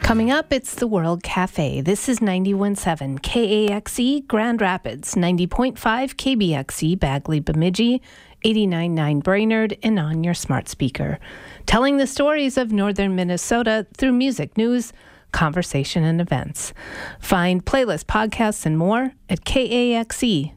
Coming up, it's the World Cafe. This is 91.7 KAXE Grand Rapids, 90.5 KBXE Bagley Bemidji, 89.9 Brainerd, and on your smart speaker. Telling the stories of northern Minnesota through music, news, conversation, and events. Find playlists, podcasts, and more at kaxe.org.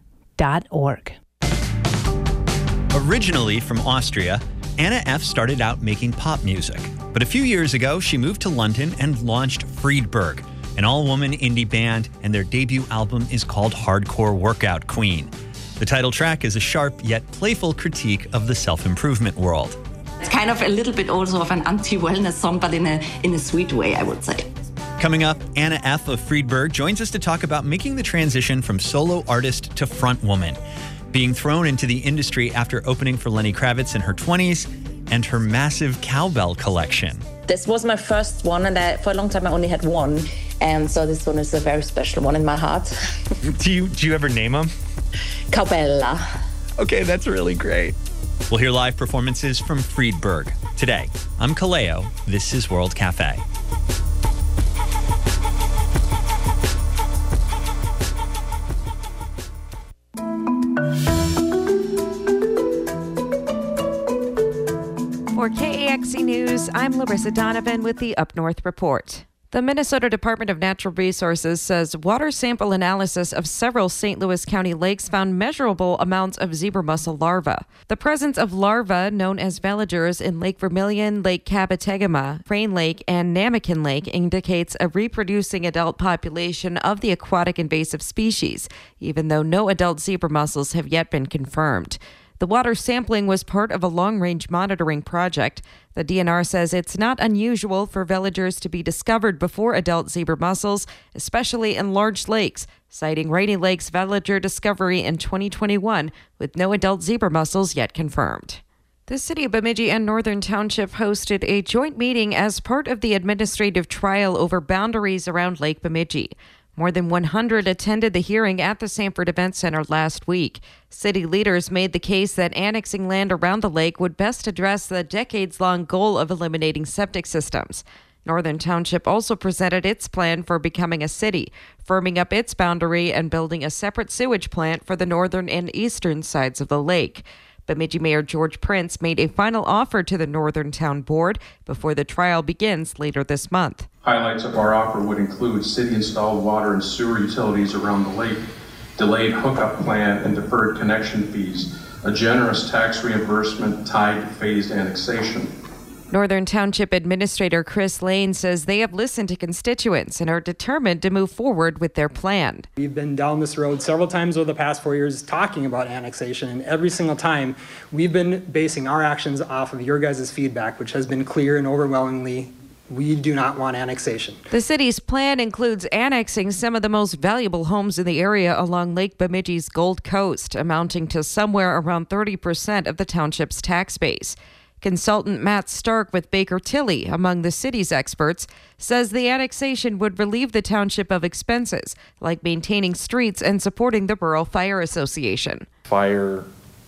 Originally from Austria, Anna F. started out making pop music. But a few years ago, she moved to London and launched Friedberg, an all-woman indie band, and their debut album is called Hardcore Workout Queen. The title track is a sharp yet playful critique of the self-improvement world. It's kind of a little bit also of an anti-wellness song, but in a sweet way, I would say. Coming up, Anna F. of Friedberg joins us to talk about making the transition from solo artist to front woman, being thrown into the industry after opening for Lenny Kravitz in her 20s, and her massive cowbell collection. This was my first one, and for a long time I only had one, and so this one is a very special one in my heart. Do you ever name them? Cowbella. Okay, that's really great. We'll hear live performances from Friedberg. Today, I'm Kaleo. This is World Cafe. For KAXE News, I'm Larissa Donovan with the Up North Report. The Minnesota Department of Natural Resources says water sample analysis of several St. Louis County lakes found measurable amounts of zebra mussel larvae. The presence of larvae known as veligers in Lake Vermilion, Lake Cabotegama, Crane Lake, and Namakan Lake indicates a reproducing adult population of the aquatic invasive species, even though no adult zebra mussels have yet been confirmed. The water sampling was part of a long-range monitoring project. The DNR says it's not unusual for veligers to be discovered before adult zebra mussels, especially in large lakes, citing Rainy Lake's veliger discovery in 2021 with no adult zebra mussels yet confirmed. The city of Bemidji and Northern Township hosted a joint meeting as part of the administrative trial over boundaries around Lake Bemidji. More than 100 attended the hearing at the Sanford Event Center last week. City leaders made the case that annexing land around the lake would best address the decades-long goal of eliminating septic systems. Northern Township also presented its plan for becoming a city, firming up its boundary and building a separate sewage plant for the northern and eastern sides of the lake. Bemidji Mayor George Prince made a final offer to the Northern Town Board before the trial begins later this month. Highlights of our offer would include city-installed water and sewer utilities around the lake, delayed hookup plan and deferred connection fees, a generous tax reimbursement tied to phased annexation. Northern Township Administrator Chris Lane says they have listened to constituents and are determined to move forward with their plan. We've been down this road several times over the past 4 years talking about annexation, and every single time we've been basing our actions off of your guys' feedback, which has been clear and overwhelmingly we do not want annexation. The city's plan includes annexing some of the most valuable homes in the area along Lake Bemidji's Gold Coast, amounting to somewhere around 30% of the township's tax base. Consultant Matt Stark with Baker Tilly, among the city's experts, says the annexation would relieve the township of expenses, like maintaining streets and supporting the Borough Fire Association. Fire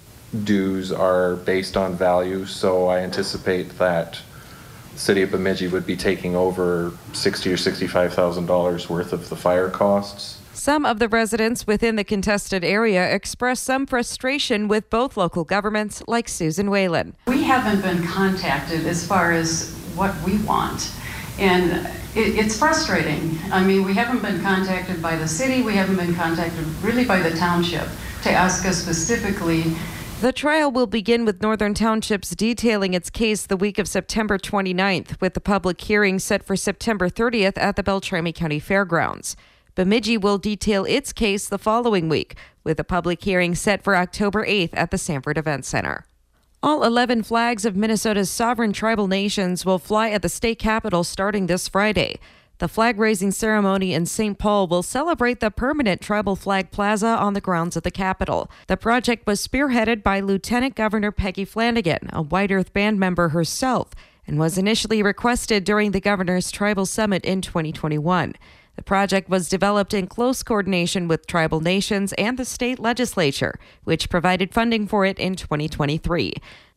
dues are based on value, so I anticipate that the city of Bemidji would be taking over $60,000 or $65,000 worth of the fire costs. Some of the residents within the contested area expressed some frustration with both local governments, like Susan Whalen. We haven't been contacted as far as what we want, and it's frustrating. I mean, we haven't been contacted by the city, we haven't been contacted really by the township to ask us specifically. The trial will begin with Northern Township's detailing its case the week of September 29th, with the public hearing set for September 30th at the Beltrami County Fairgrounds. Bemidji will detail its case the following week, with a public hearing set for October 8th at the Sanford Event Center. All 11 flags of Minnesota's sovereign tribal nations will fly at the state capitol starting this Friday. The flag-raising ceremony in St. Paul will celebrate the permanent tribal flag plaza on the grounds of the Capitol. The project was spearheaded by Lieutenant Governor Peggy Flanagan, a White Earth Band member herself, and was initially requested during the governor's tribal summit in 2021. The project was developed in close coordination with tribal nations and the state legislature, which provided funding for it in 2023.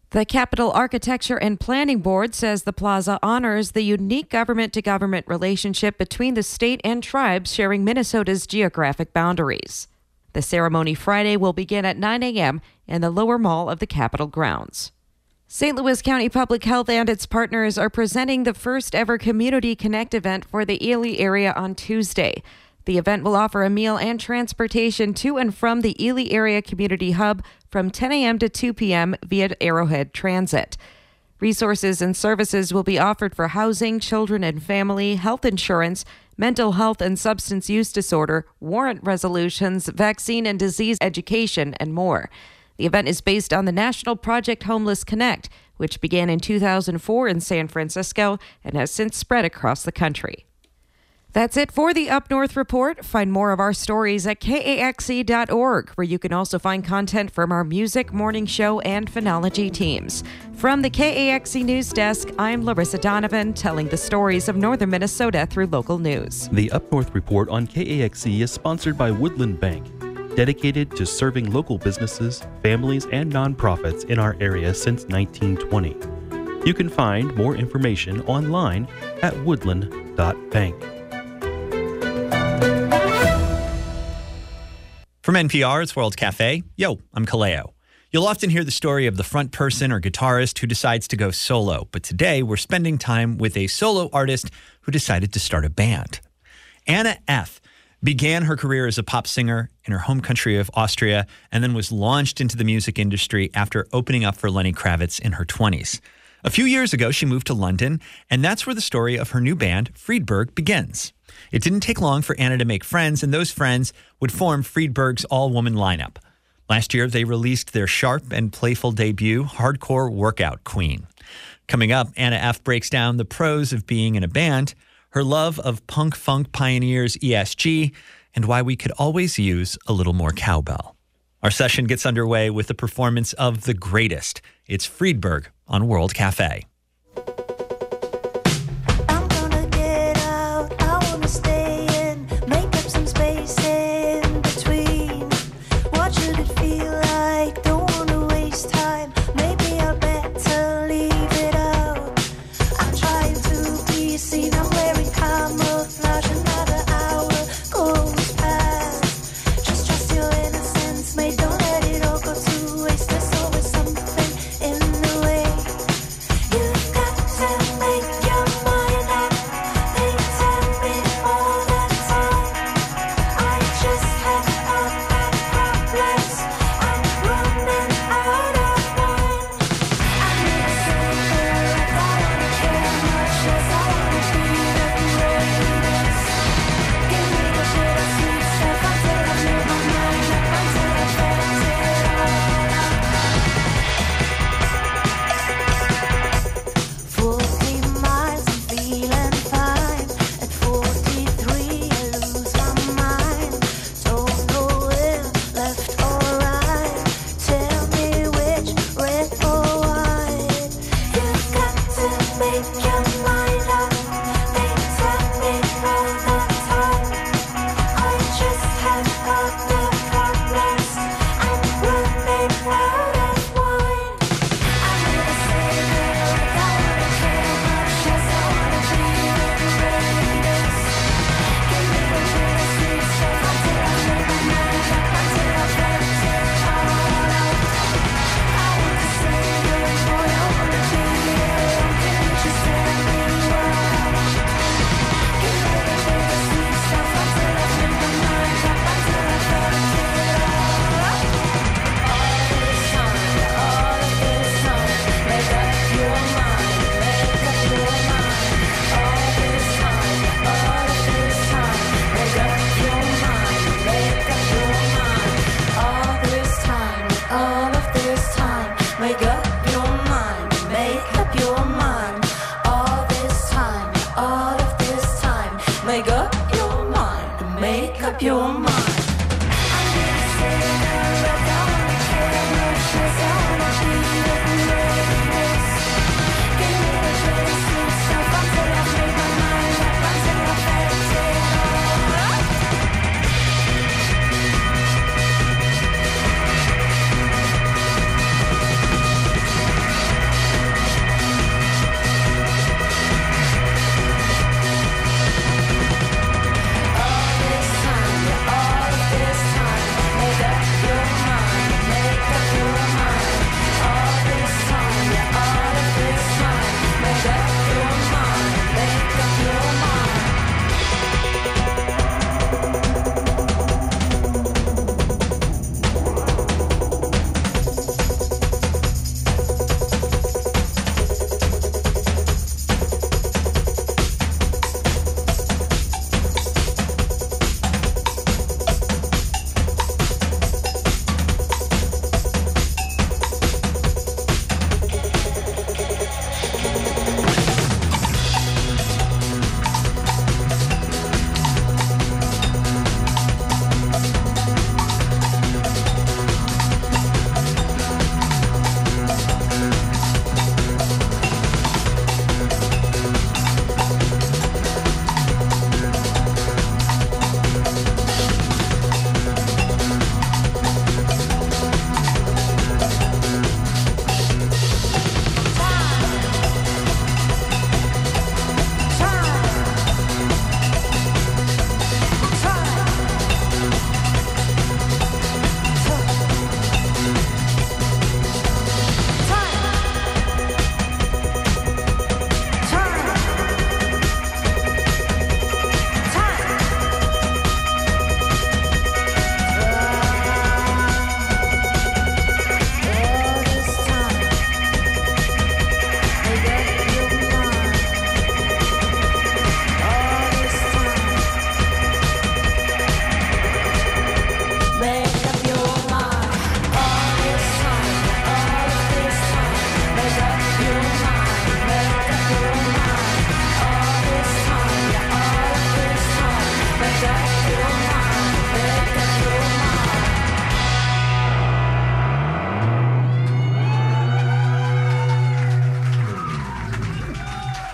The Capital Architecture and Planning Board says the plaza honors the unique government-to-government relationship between the state and tribes sharing Minnesota's geographic boundaries. The ceremony Friday will begin at 9 a.m. in the lower mall of the Capitol grounds. St. Louis County Public Health and its partners are presenting the first ever Community Connect event for the Ely area on Tuesday. The event will offer a meal and transportation to and from the Ely Area Community Hub from 10 a.m. to 2 p.m. via Arrowhead Transit. Resources and services will be offered for housing, children and family, health insurance, mental health and substance use disorder, warrant resolutions, vaccine and disease education, and more. The event is based on the National Project Homeless Connect, which began in 2004 in San Francisco and has since spread across the country. That's it for the Up North Report. Find more of our stories at KAXE.org, where you can also find content from our music, morning show, and phonology teams. From the KAXE News Desk, I'm Larissa Donovan, telling the stories of northern Minnesota through local news. The Up North Report on KAXE is sponsored by Woodland Bank, dedicated to serving local businesses, families, and nonprofits in our area since 1920. You can find more information online at woodland.bank. From NPR, it's World Cafe. Yo, I'm Kaleo. You'll often hear the story of the front person or guitarist who decides to go solo, but today we're spending time with a solo artist who decided to start a band. Anna F. began her career as a pop singer in her home country of Austria and then was launched into the music industry after opening up for Lenny Kravitz in her 20s. A few years ago, she moved to London, and that's where the story of her new band, Friedberg, begins. It didn't take long for Anna to make friends, and those friends would form Friedberg's all-woman lineup. Last year, they released their sharp and playful debut, Hardcore Workout Queen. Coming up, Anna F. breaks down the pros of being in a band, her love of punk-funk pioneers ESG, and why we could always use a little more cowbell. Our session gets underway with the performance of The Greatest. It's Friedberg on World Cafe. You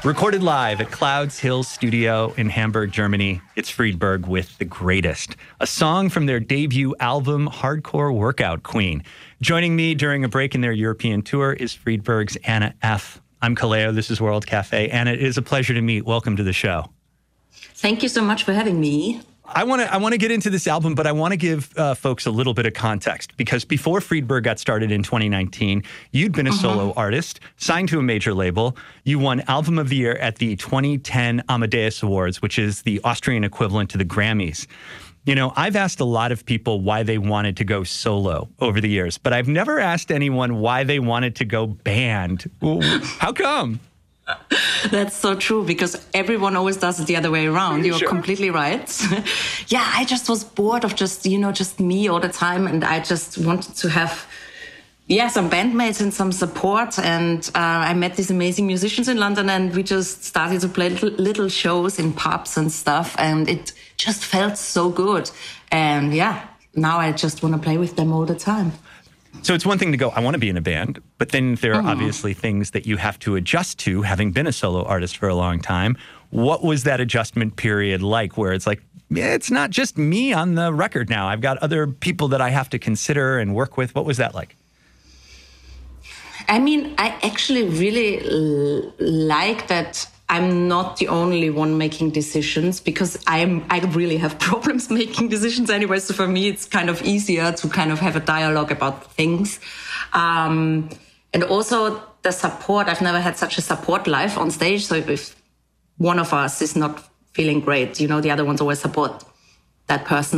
Recorded live at Clouds Hill Studio in Hamburg, Germany, it's Friedberg with The Greatest, a song from their debut album, Hardcore Workout Queen. Joining me during a break in their European tour is Friedberg's Anna F. I'm Kaleo. This is World Cafe. Anna, it is a pleasure to meet. Welcome to the show. Thank you so much for having me. I want to get into this album, but I want to give folks a little bit of context, because before Friedberg got started in 2019, you'd been a solo artist, signed to a major label. You won Album of the Year at the 2010 Amadeus Awards, which is the Austrian equivalent to the Grammys. You know, I've asked a lot of people why they wanted to go solo over the years, but I've never asked anyone why they wanted to go band. How come? That's so true, because everyone always does it the other way around. You're completely right. Yeah, I just was bored of just me all the time. And I just wanted to have, some bandmates and some support. And I met these amazing musicians in London, and we just started to play little shows in pubs and stuff. And it just felt so good. And now I just want to play with them all the time. So it's one thing to go, I want to be in a band, but then there are obviously things that you have to adjust to, having been a solo artist for a long time. What was that adjustment period like, where it's like, it's not just me on the record now. I've got other people that I have to consider and work with. What was that like? I mean, I actually really like that I'm not the only one making decisions, because I really have problems making decisions anyway. So for me, it's kind of easier to kind of have a dialogue about things. And also the support. I've never had such a support live on stage. So if one of us is not feeling great, the other ones always support that person.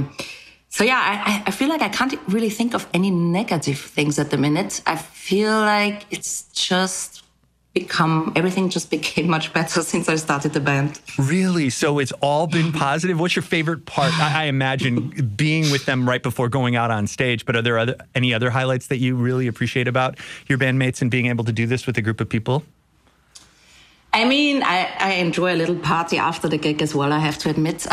I feel like I can't really think of any negative things at the minute. I feel like it's just everything just became much better since I started the band. Really? So it's all been positive? What's your favorite part? I imagine being with them right before going out on stage, but are there any other highlights that you really appreciate about your bandmates and being able to do this with a group of people? I mean, I enjoy a little party after the gig as well, I have to admit.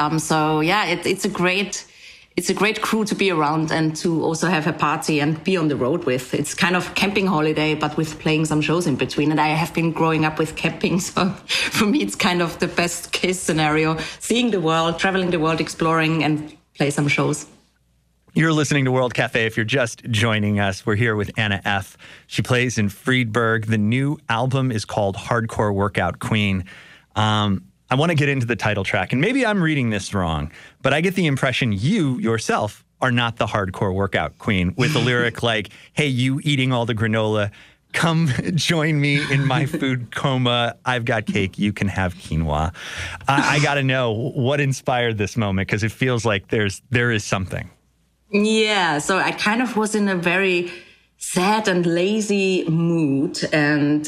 It's a great crew to be around and to also have a party and be on the road with. It's kind of camping holiday, but with playing some shows in between. And I have been growing up with camping, so for me, it's kind of the best case scenario. Seeing the world, traveling the world, exploring, and play some shows. You're listening to World Cafe. If you're just joining us, we're here with Anna F. She plays in Friedberg. The new album is called Hardcore Workout Queen. I want to get into the title track, and maybe I'm reading this wrong, but I get the impression you yourself are not the hardcore workout queen, with a lyric like, hey, you eating all the granola, come join me in my food coma. I've got cake, you can have quinoa. I got to know what inspired this moment, because it feels like there is something. Yeah, so I kind of was in a very sad and lazy mood, and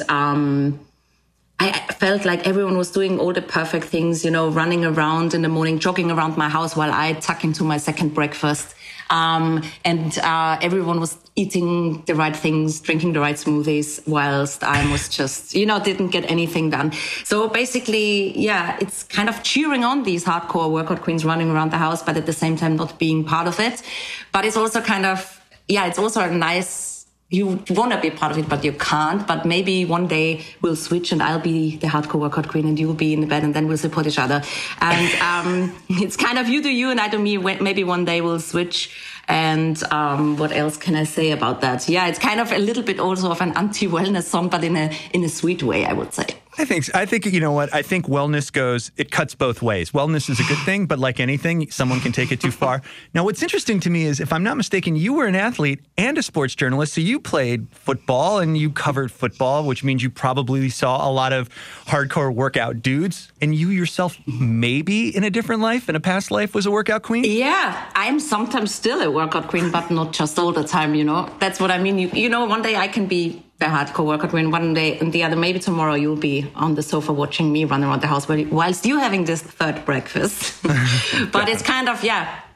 I felt like everyone was doing all the perfect things, running around in the morning, jogging around my house while I tuck into my second breakfast. And everyone was eating the right things, drinking the right smoothies, whilst I was just, didn't get anything done. So basically, it's kind of cheering on these hardcore workout queens running around the house, but at the same time not being part of it. But it's also kind of, it's also a nice, you want to be part of it, but you can't. But maybe one day we'll switch and I'll be the hardcore workout queen and you'll be in the bed, and then we'll support each other. And it's kind of you do you and I do me. Maybe one day we'll switch. And what else can I say about that? Yeah, it's kind of a little bit also of an anti-wellness song, but in a sweet way, I would say. I think you know what? I think wellness it cuts both ways. Wellness is a good thing, but like anything, someone can take it too far. Now, what's interesting to me is, if I'm not mistaken, you were an athlete and a sports journalist. So you played football and you covered football, which means you probably saw a lot of hardcore workout dudes. And you yourself, maybe in a different life, in a past life, was a workout queen? Yeah, I'm sometimes still a workout queen, but not just all the time, That's what I mean. One day I can be the hardcore workout queen, one day, and the other, maybe tomorrow you'll be on the sofa watching me run around the house whilst you having this third breakfast. But it's kind of,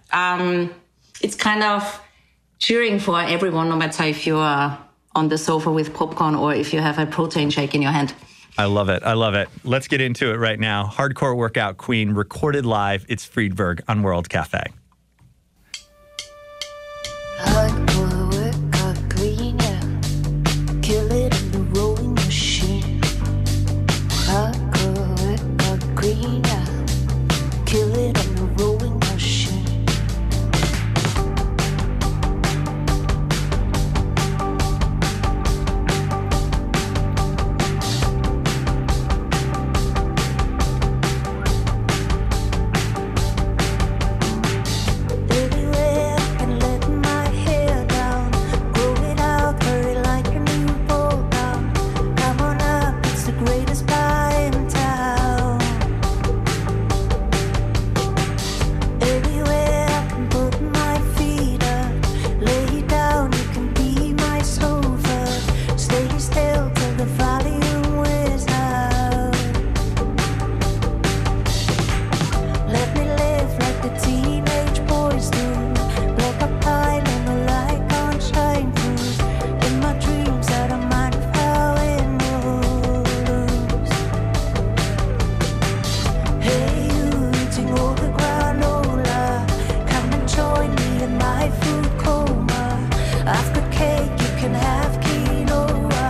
it's kind of cheering for everyone, no matter if you are on the sofa with popcorn or if you have a protein shake in your hand. I love it. I love it. Let's get into it right now. Hardcore Workout Queen, recorded live. It's Friedberg on World Cafe. Hardcore workout queen, yeah. Kill it in the rolling machine. Hardcore I've got cake, you can have quinoa.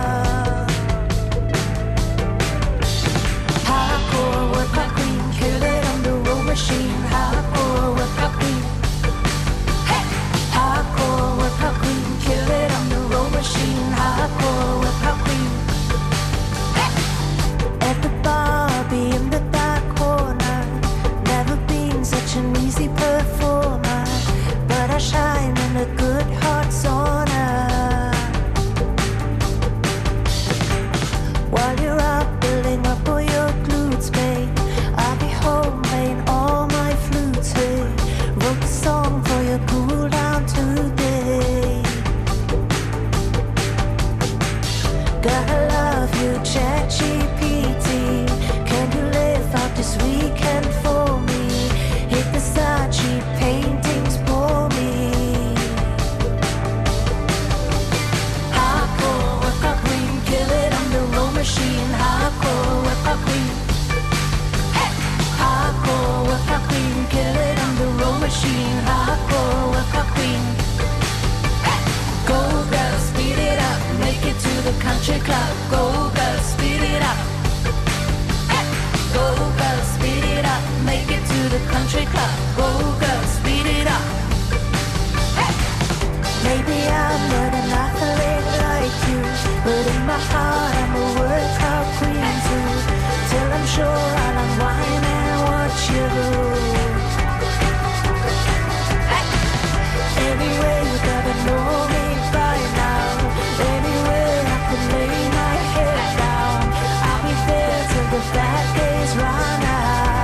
Hardcore workout queen, kill it on the row machine. Hardcore workout queen. Hey! Hardcore workout queen, kill it on the row machine. Hardcore workout queen. Hey! At the Barbie in the dark corner, never been such an easy performer, but I shine in a good hot sauna. While you're up building up all your glutes, babe, I'll be home playing all my flutes, hey. Wrote the song for your cool down today. Gotta love you, ChatGPT. Can you live out this weekend for me? Hit the Saatchi paintings for me. Hardcore workout queen, kill it on the row machine. Hardcore workout queen. Hey! Hardcore workout queen, kill it on the row machine. Hardcore workout queen. Hey! Go girl, speed it up, make it to the country club. Go girl, speed it up. Hey! Go girl, speed it up, make it to the country club. Go girl, speed it up. Hey! Maybe I'm not an athlete like you, but in my heart I'm a workout queen too. Till I'm sure I'll unwind and watch you. Hey! Anyway, you gotta know me by now. Anywhere I can lay my head down, I'll be there till the bad days run out.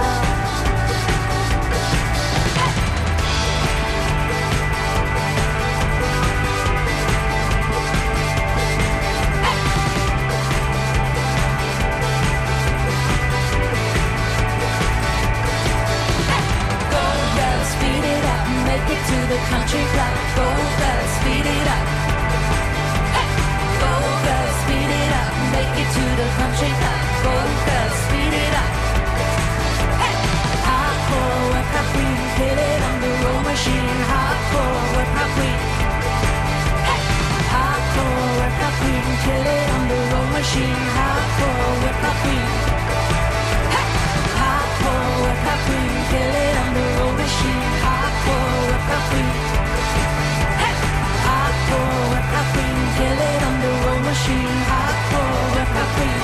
Go girl, speed it up, make it to the country club. Go girl, speed it up. Hey! Go girl, speed it up, make it to the country club. Go girl, speed it up. Hey! Hardcore workout queen, kill it on the row machine. Hardcore workout queen. Hey! Hardcore workout queen, kill it on the row machine. Hardcore workout queen. Hey! Hardcore workout queen, kill it on the row machine. Hardcore workout queen. Hey! Hardcore workout queen, kill it on the row machine. Hardcore workout queen.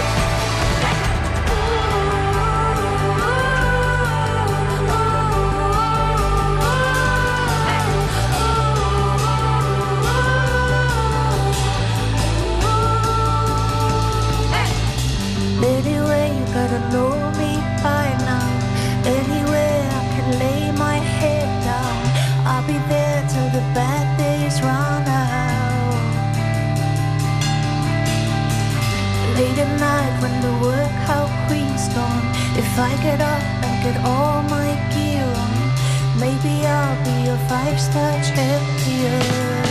Anyway, you gotta know me by now. Anywhere I can lay my head down, I'll be there till the bad days run out. Late at night when the workout queen's gone, if I get up and get all my gear on, maybe I'll be a 5-star champion.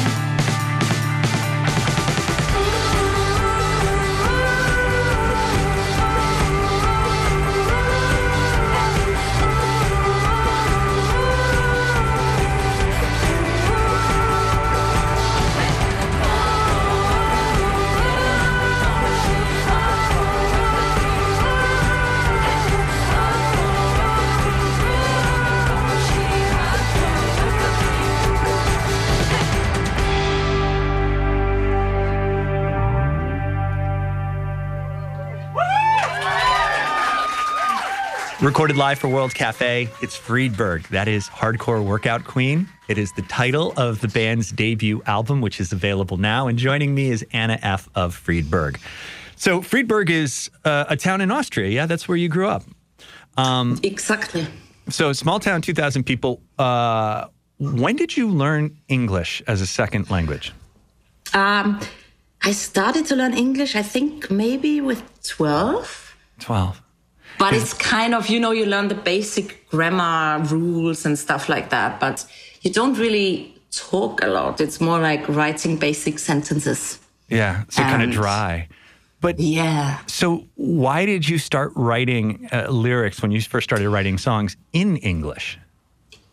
Recorded live for World Cafe, it's Friedberg. That is Hardcore Workout Queen. It is the title of the band's debut album, which is available now. And joining me is Anna F. of Friedberg. So Friedberg is a town in Austria, yeah? That's where you grew up. Exactly. So small town, 2,000 people. When did you learn English as a second language? I started to learn English, I think maybe with 12. 12. But it's kind of, you learn the basic grammar rules and stuff like that, but you don't really talk a lot. It's more like writing basic sentences. Yeah, so kind of dry. But yeah. So why did you start writing lyrics when you first started writing songs in English?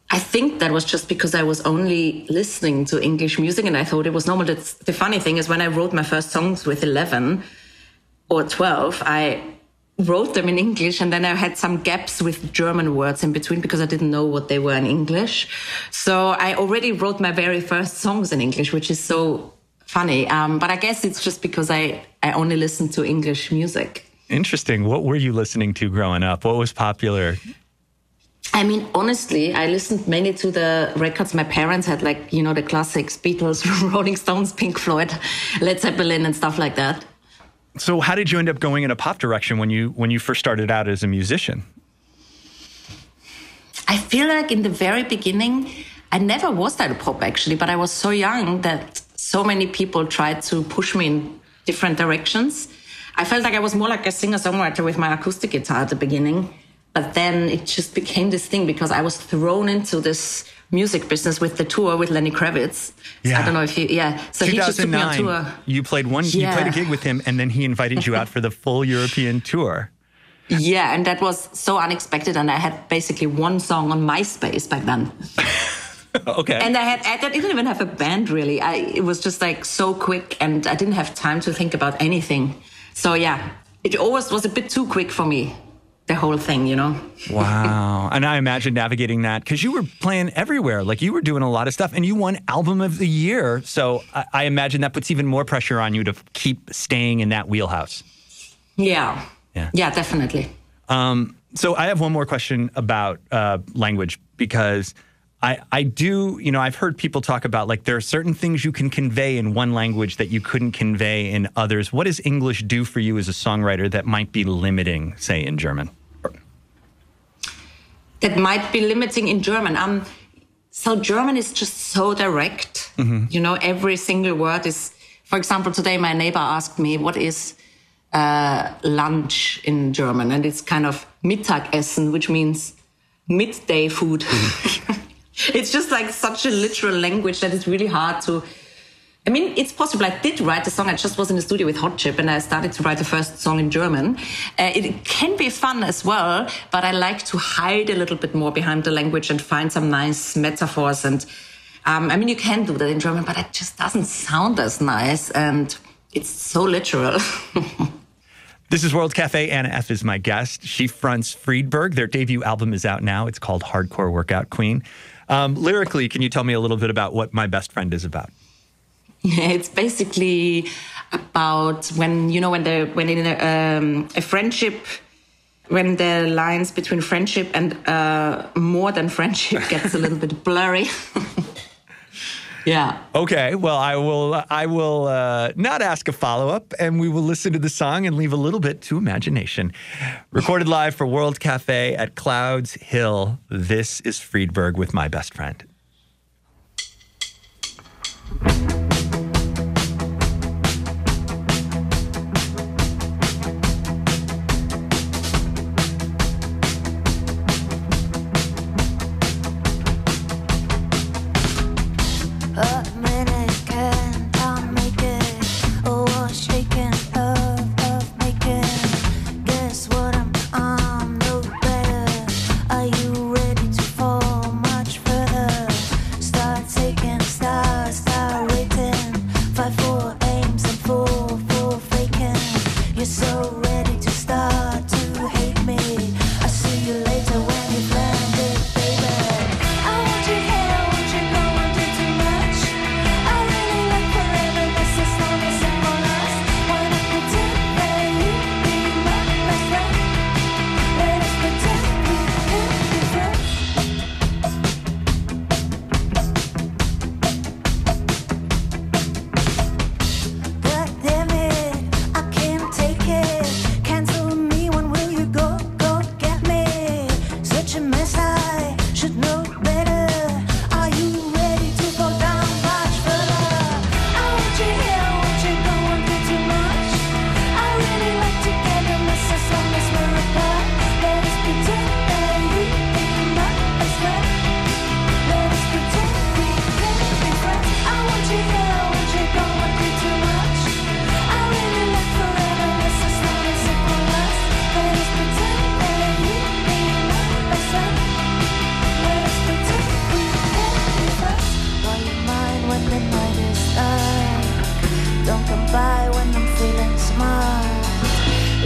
I think that was just because I was only listening to English music and I thought it was normal. The funny thing is when I wrote my first songs with 11 or 12, I wrote them in English and then I had some gaps with German words in between because I didn't know what they were in English. So I already wrote my very first songs in English, which is so funny. But I guess it's just because I only listened to English music. Interesting. What were you listening to growing up? What was popular? I mean, honestly, I listened mainly to the records my parents had, like, you know, the classics, Beatles, Rolling Stones, Pink Floyd, Led Zeppelin and stuff like that. So how did you end up going in a pop direction when you first started out as a musician? I feel like in the very beginning, I never was that pop actually, but I was so young that so many people tried to push me in different directions. I felt like I was more like a singer-songwriter with my acoustic guitar at the beginning. But then it just became this thing because I was thrown into this music business with the tour with Lenny Kravitz. Yeah. I don't know if you, So he just took me on tour. You played a gig with him and then he invited you out for the full European tour. Yeah, and that was so unexpected. And I had basically one song on MySpace back then. Okay. And I didn't even have a band really. It was just like so quick and I didn't have time to think about anything. So yeah, it always was a bit too quick for me. The whole thing, you know? Wow. And I imagine navigating that because you were playing everywhere. Like you were doing a lot of stuff and you won Album of the Year. So I imagine that puts even more pressure on you to keep staying in that wheelhouse. Yeah, definitely. So I have one more question about language because I do, you know, I've heard people talk about like there are certain things you can convey in one language that you couldn't convey in others. What does English do for you as a songwriter that might be limiting, say, in German? That might be limiting in German. So German is just so direct. Mm-hmm. You know, every single word is, for example, today my neighbor asked me, what is lunch in German? And it's kind of Mittagessen, which means midday food. Mm-hmm. It's just like such a literal language that it's really hard to... I mean, it's possible. I did write a song. I just was in the studio with Hot Chip and I started to write the first song in German. It can be fun as well, but I like to hide a little bit more behind the language and find some nice metaphors. And I mean, you can do that in German, but it just doesn't sound as nice. And it's so literal. This is World Cafe. Anna F. is my guest. She fronts Friedberg. Their debut album is out now. It's called Hardcore Workout Queen. Lyrically, can you tell me a little bit about what My Best Friend is about? Yeah, it's basically about when in a friendship, when the lines between friendship and more than friendship gets a little bit blurry. Yeah. Okay. Well, I will not ask a follow-up, and we will listen to the song and leave a little bit to imagination. Recorded live for World Cafe at Clouds Hill. This is Friedberg with My Best Friend. Are you ready to fall much further?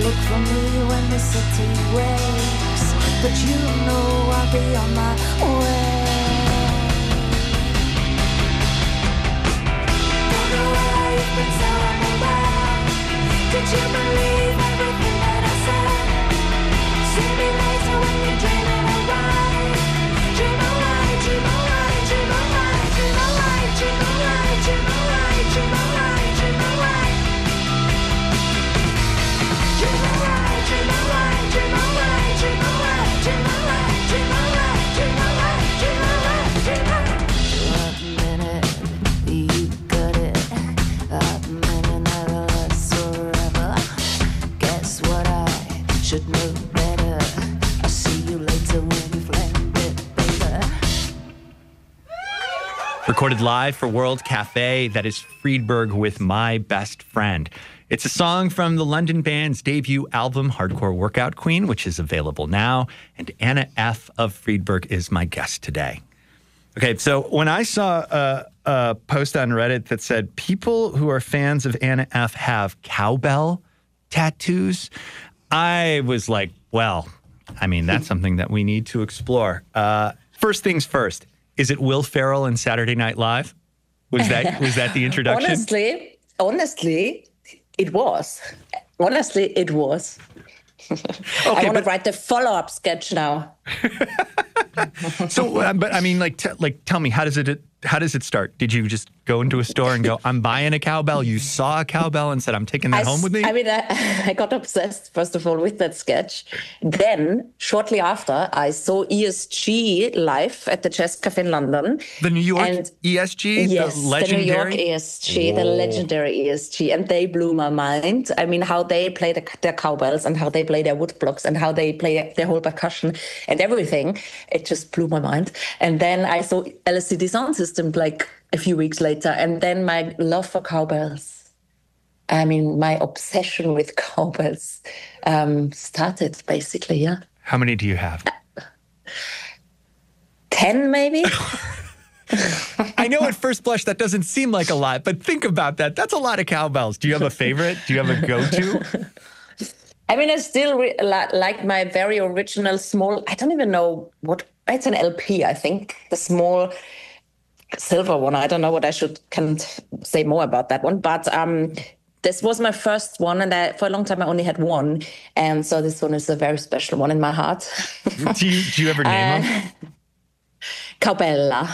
look for me when the city wakes, but you know I'll be on my way. Don't know why you've been so unaware. Could you believe everything that I said? See me later when you're dreaming alright. Dream alright, dream alright, dream alright, dream alright, dream alright, dream alright, dream alright, dream alright. Dream alright, dream alright, dream alright, dream alright, dream alright, dream alright, dream alright, dream alright, dream alright. What minute you got it? What minute never lasts forever. Guess what, I should know better. I'll see you later when you've landed, baby. Recorded live for World Cafe, that is Friedberg with My Best Friend. It's a song from the London band's debut album, Hardcore Workout Queen, which is available now. And Anna F. of Friedberg is my guest today. Okay, so when I saw a post on Reddit that said people who are fans of Anna F. have cowbell tattoos, I was like, well, I mean, that's something that we need to explore. First things first, is it Will Ferrell in Saturday Night Live? Was that the introduction? Honestly, it was. Honestly, it was. Okay, I want to write the follow-up sketch now. So, but I mean, tell me, how does it start? Did you just go into a store and go, I'm buying a cowbell? You saw a cowbell and said, I'm taking that home with me? I mean, I got obsessed, first of all, with that sketch. Then, shortly after, I saw ESG live at the Chess Cafe in London. The New York ESG? Yes, the legendary? the New York ESG, the legendary ESG. And they blew my mind. I mean, how they play their cowbells and how they play their wood blocks and how they play their whole percussion and everything. It just blew my mind. And then I saw LCD Sound System like a few weeks later. And then my love for cowbells, I mean, my obsession with cowbells started basically, yeah. How many do you have? 10 maybe? I know at first blush that doesn't seem like a lot, but think about that. That's a lot of cowbells. Do you have a favorite? Do you have a go-to? I mean, I still like my very original small, I don't even know what, it's an LP, I think. The small silver one. I don't know what can't say more about that one. But this was my first one. And for a long time, I only had one. And so this one is a very special one in my heart. Do you ever name them? Cowbella.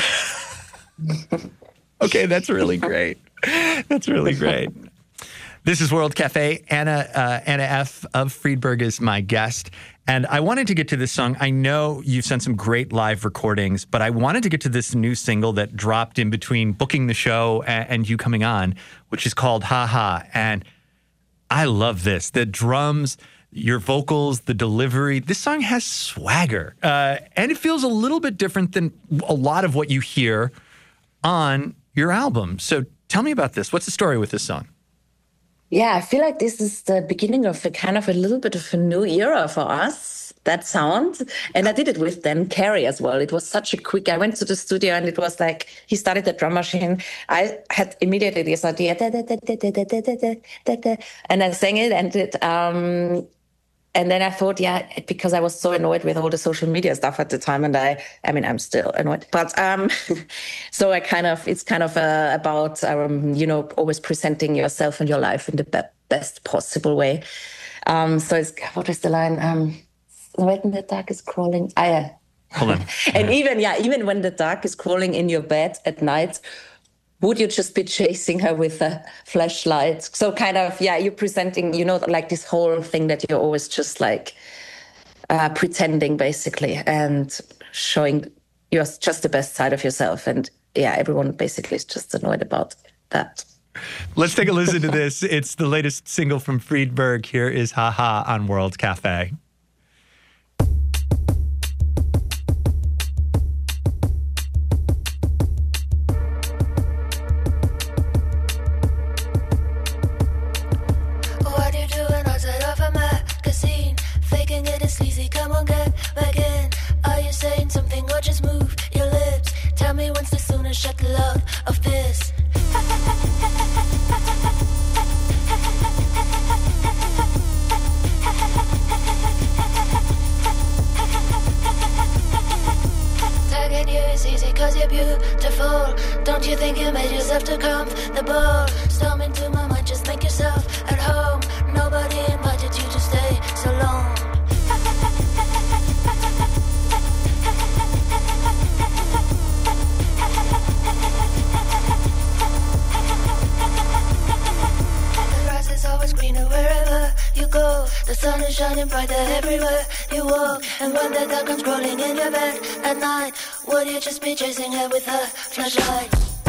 Okay, that's really great. That's really great. This is World Cafe. Anna F. of Friedberg is my guest. And I wanted to get to this song. I know you've sent some great live recordings, but I wanted to get to this new single that dropped in between booking the show and you coming on, which is called Ha Ha. And I love this. The drums, your vocals, the delivery. This song has swagger. And it feels a little bit different than a lot of what you hear on your album. So tell me about this. What's the story with this song? Yeah, I feel like this is the beginning of a little bit of a new era for us, that sound. And I did it with Dan Carey as well. It was such a quick, I went to the studio and it was like, he started the drum machine. I had immediately this idea, and I sang it and then I thought, yeah, because I was so annoyed with all the social media stuff at the time. And I mean, I'm still annoyed. But so it's kind of about, always presenting yourself and your life in the best possible way. So it's, what is the line? When the dark is crawling. Hold on. And even when the dark is crawling in your bed at night, would you just be chasing her with a flashlight? So kind of, you're presenting, like this whole thing that you're always just like pretending basically and showing you're just the best side of yourself. And everyone basically is just annoyed about that. Let's take a listen to this. It's the latest single from Friedberg. Here is Ha Ha on World Cafe. Sleazy, come on, get back in. Are you saying something or just move your lips? Tell me when's the sooner shut the love of this. uncomfortable. Storm into my mind, just make yourself at home. Nobody invited you to stay so long. The grass is always greener wherever you go. The sun is shining brighter everywhere you walk. And when the dark comes crawling in your bed at night, would you just be chasing her with her flashlight?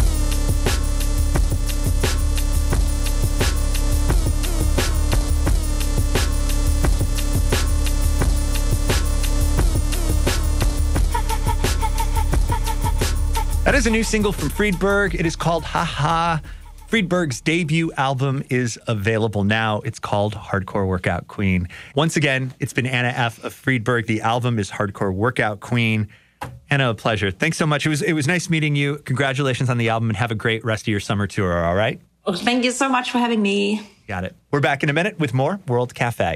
That is a new single from Friedberg. It is called Ha Ha. Friedberg's debut album is available now. It's called Hardcore Workout Queen. Once again, it's been Anna F. of Friedberg. The album is Hardcore Workout Queen. Anna, a pleasure. Thanks so much. It was nice meeting you. Congratulations on the album, and have a great rest of your summer tour, all right? Oh, thank you so much for having me. Got it. We're back in a minute with more World Cafe.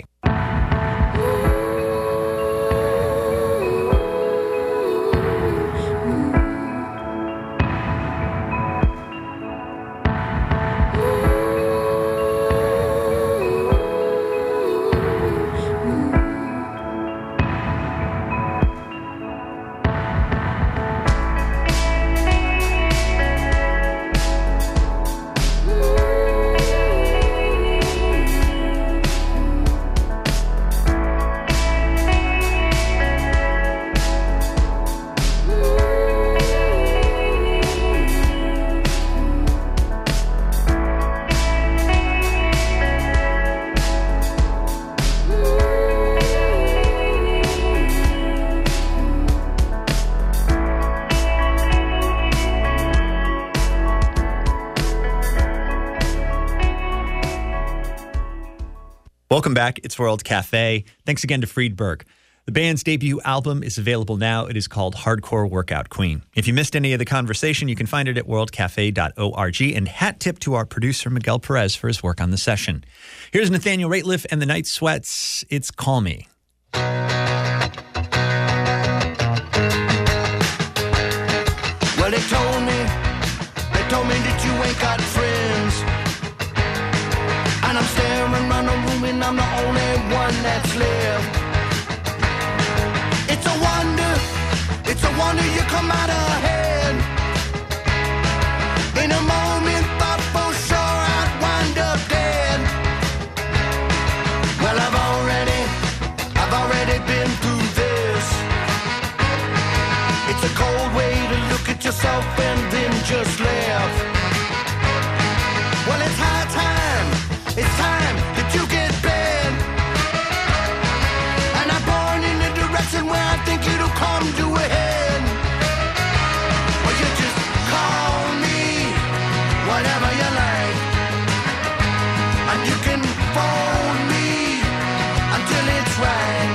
Welcome back. It's World Cafe. Thanks again to Friedberg. The band's debut album is available now. It is called Hardcore Workout Queen. If you missed any of the conversation, you can find it at worldcafe.org. And hat tip to our producer, Miguel Perez, for his work on the session. Here's Nathaniel Rateliff and the Night Sweats. It's Call Me. Well, they told me that you ain't got friends. And I'm staring around the room and I'm the only one that's left. It's a wonder you come out ahead. In a moment, thought for sure I'd wind up dead. Well, I've already been through this. It's a cold way to look at yourself and then just laugh. Well, it's high time. It's time that you get bad. And I'm born in the direction where I think it'll come to a head. Well, you just call me whatever you like. And you can phone me until it's right.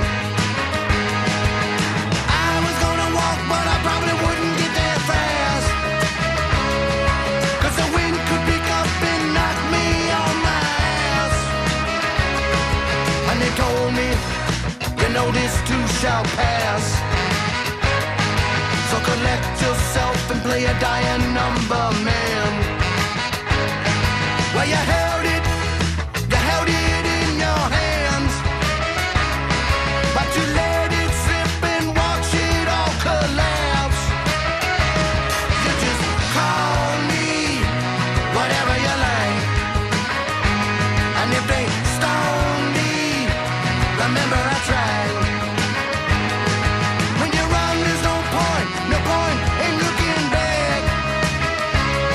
I was gonna walk, but I probably wouldn't get there fast. 'Cause the wind could pick up and knock me on my ass. And they told me, you know this too shall pass. So collect yourself and play a dying number, man. Well, you held it in your hands. But you let it slip and watch it all collapse. You just call me whatever you like. And if they stone me, remember I tried. When you run, there's no point in looking back.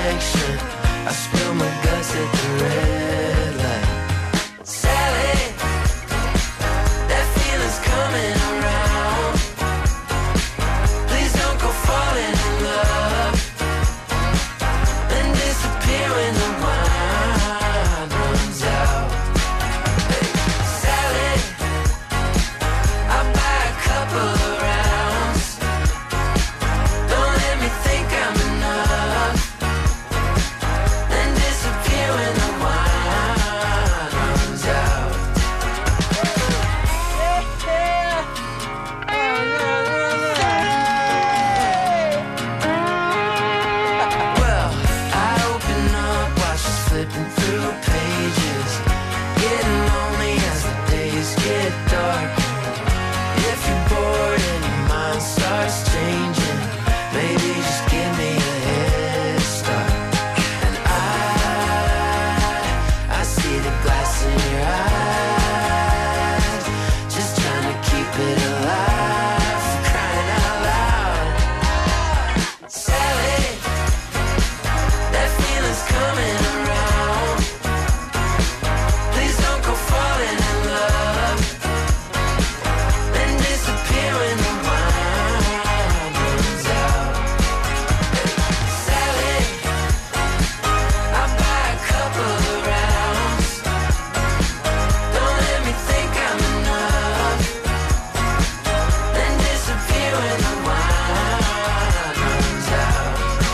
reflection. I spill my guts at the red light. Sally, that feeling's coming around. Please don't go falling in love and disappear when the wine runs out. Hey, Sally, I'll buy a couple of rounds. Don't let me think I'm enough and disappear when the wine runs out. Well, I open up while she's flipping through pages, getting lonely as the days get dark. If you're bored and your mind starts changing, maybe just give me a head start. And I see the glass in your eyes, just trying to keep it alive, crying out loud. Sally, that feeling's coming around. Please don't go falling in love and disappear when the wine runs out. Sally, I'll buy a couple of rounds. Don't let me think I'm enough and disappear when the wine runs out.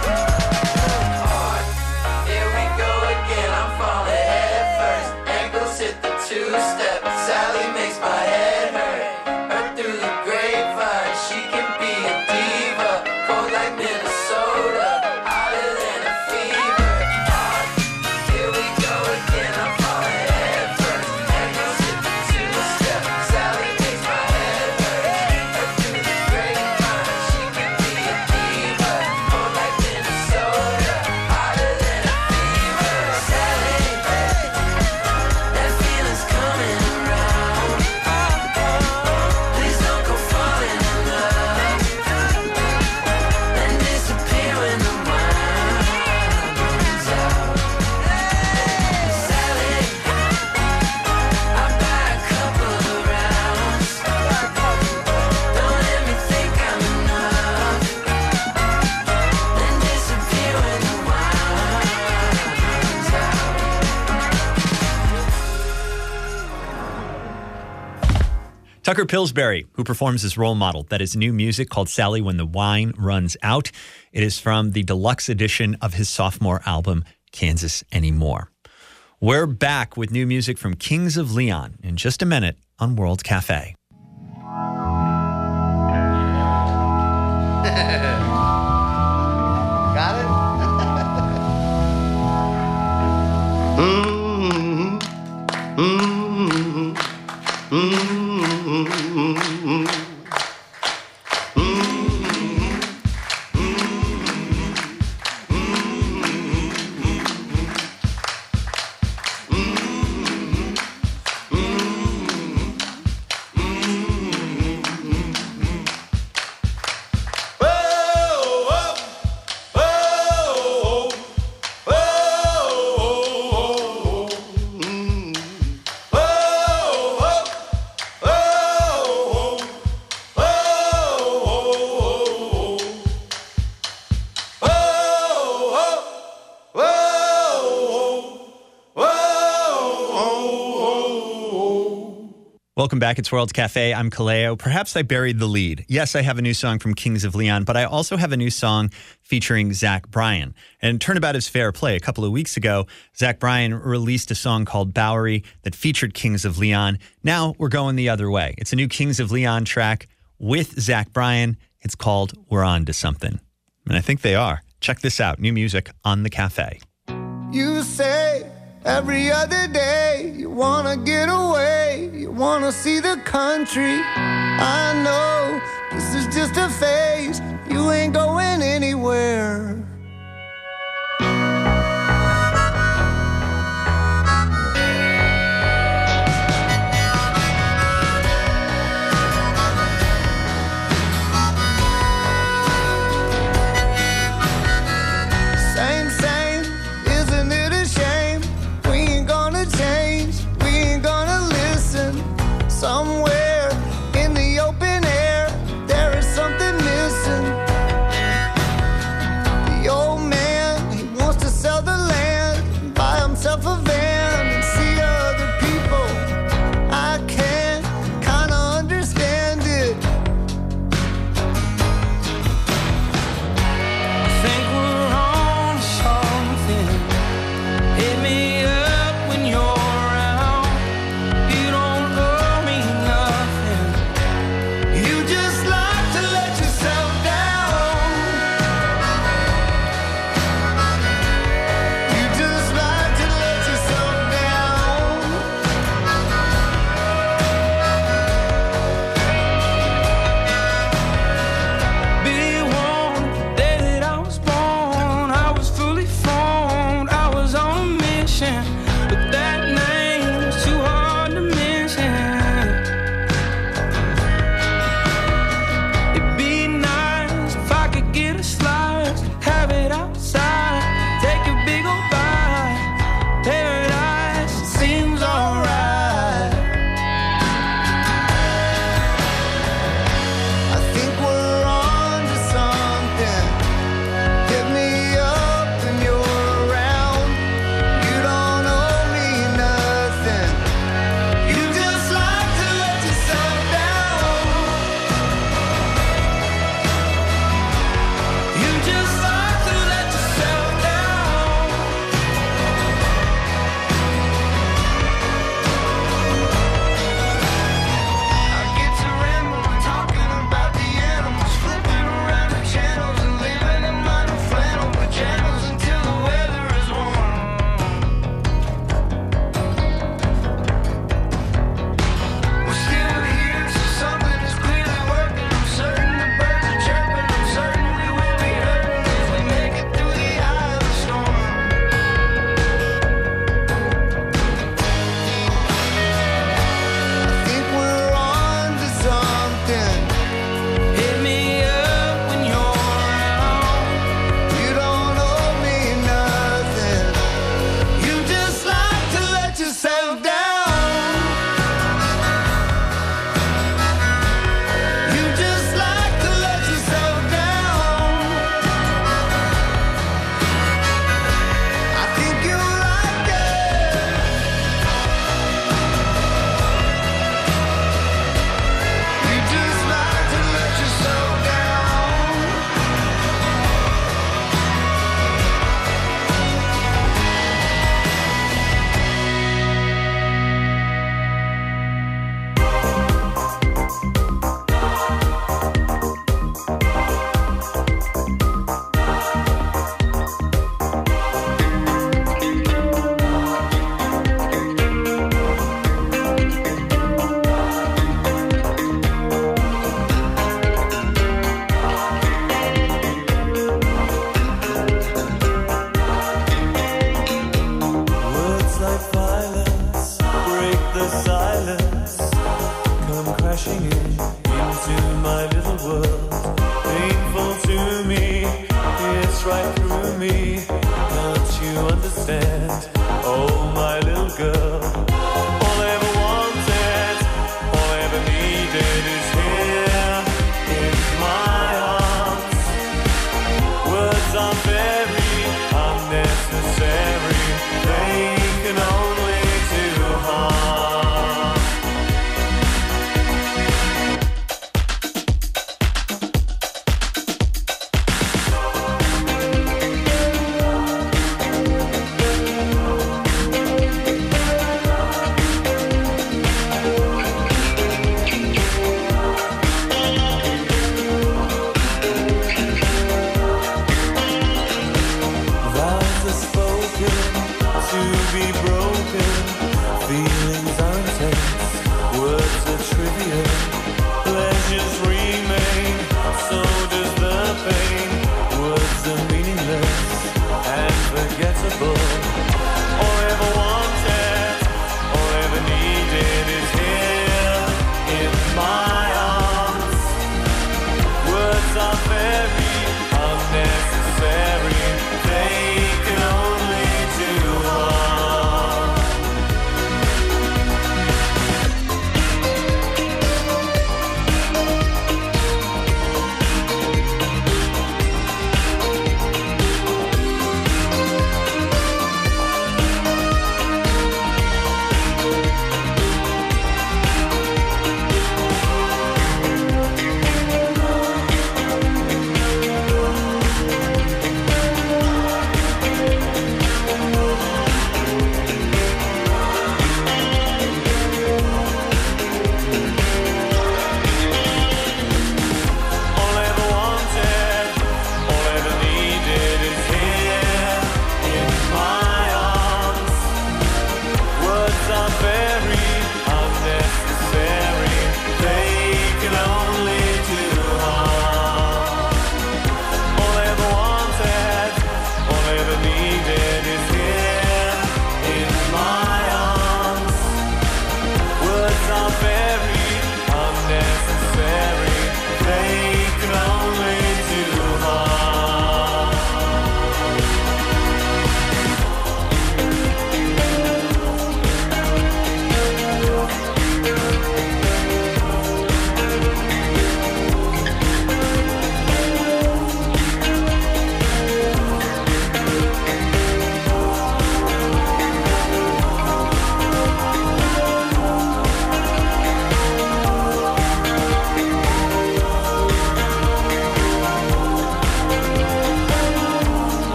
Here we go again, I'm falling head first. Ankles hit the two-step. Sally makes my head hurt. Heard through the grapevine, she can be a diva. Cold like Minnesota, hotter than a fever. Here we go again, I'm falling head first. Ankles hit the two-step. Sally makes my head hurt. Heard through the grapevine, she can be a diva. Cold like Minnesota, hotter than a fever. Sally, that feeling's coming around. Please don't go falling in love and disappear when the wine runs out. Sally, I'll buy a couple of rounds. Don't let me think I'm enough and disappear when the wine runs out. Tucker Pillsbury, who performs as role model. That is new music called Sally When the Wine Runs Out. It is from the deluxe edition of his sophomore album, Kansas Anymore. We're back with new music from Kings of Leon in just a minute on World Cafe. Got it? Welcome back. It's World Cafe. I'm Kaleo. Perhaps I buried the lead. Yes, I have a new song from Kings of Leon, but I also have a new song featuring Zach Bryan. And Turnabout is fair play. A couple of weeks ago, Zach Bryan released a song called Bowery that featured Kings of Leon. Now we're going the other way. It's a new Kings of Leon track with Zach Bryan. It's called We're On to Something. And I think they are. Check this out. New music on the cafe. You say every other day you wanna get away, you wanna see the country. I know this is just a phase, you ain't going anywhere. Same right through me. Can't you understand? Oh, my little girl. All I ever wanted, all I ever needed is here in my arms. Words are very unnecessary. They can only do harm. Vows are spoken,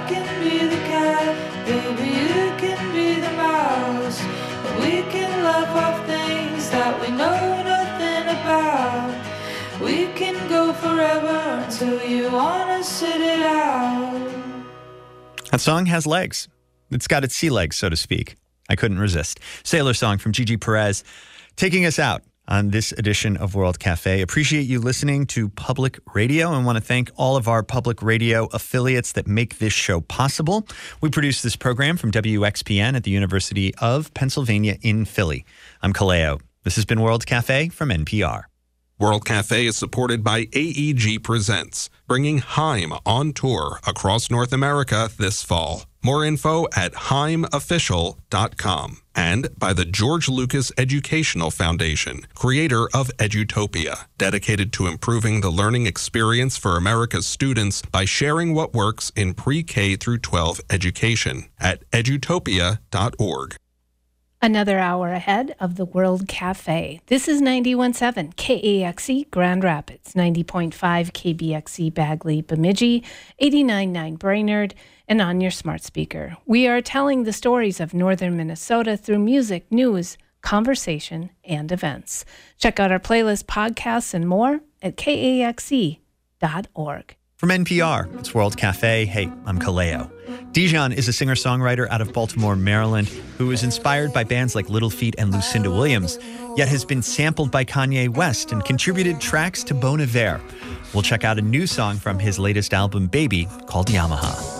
can be the cat, baby, you can be the mouse. And we can laugh off things that we know nothing about. We can go forever until you wanna sit it out. That song has legs. It's got its sea legs, so to speak. I couldn't resist. Sailor Song from Gigi Perez, taking us out on this edition of World Cafe. Appreciate you listening to Public Radio and want to thank all of our public radio affiliates that make this show possible. We produce this program from WXPN at the University of Pennsylvania in Philly. I'm Kaleo. This has been World Cafe from NPR. World Cafe is supported by AEG Presents, bringing Haim on tour across North America this fall. More info at haimofficial.com. And by the George Lucas Educational Foundation, creator of Edutopia, dedicated to improving the learning experience for America's students by sharing what works in pre-K through 12 education at edutopia.org. Another hour ahead of the World Cafe. This is 91.7 KAXE Grand Rapids, 90.5 KBXE Bagley Bemidji, 89.9 Brainerd, and on your smart speaker. We are telling the stories of northern Minnesota through music, news, conversation, and events. Check out our playlist, podcasts, and more at kaxe.org. From NPR, it's World Cafe. Hey, I'm Kaleo. Dijon is a singer-songwriter out of Baltimore, Maryland, who is inspired by bands like Little Feat and Lucinda Williams, yet has been sampled by Kanye West and contributed tracks to Bon Iver. We'll check out a new song from his latest album, Baby, called Yamaha.